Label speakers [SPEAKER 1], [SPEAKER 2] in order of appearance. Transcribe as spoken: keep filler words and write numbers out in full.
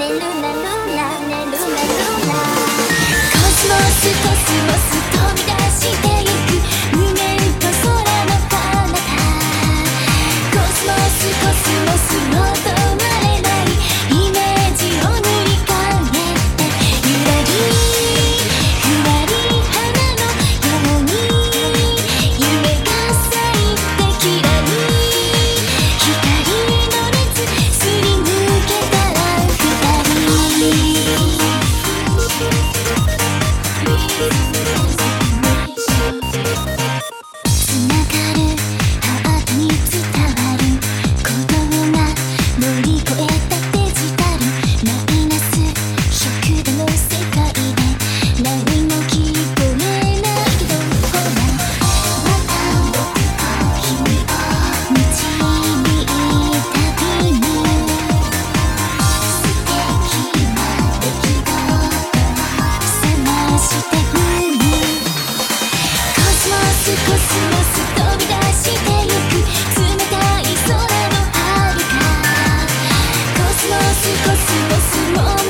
[SPEAKER 1] ねるなるなねるなるなコスモスコスモス飛び出してゆく無限と空の彼方コスモスコスモスの止まれないイメージを塗り替えてゆらりふわり花のように夢が咲いてきらり光の熱すり抜けたら二人つながるハートに伝わる鼓動が乗り越えたデジタルマイナスひゃくでの世界で何も聞こえないけどほらまた僕と君を導いた旅に素敵な出来事探してるコスモスコスモス飛び出してゆく冷たい空の遥かコスモスコスモスも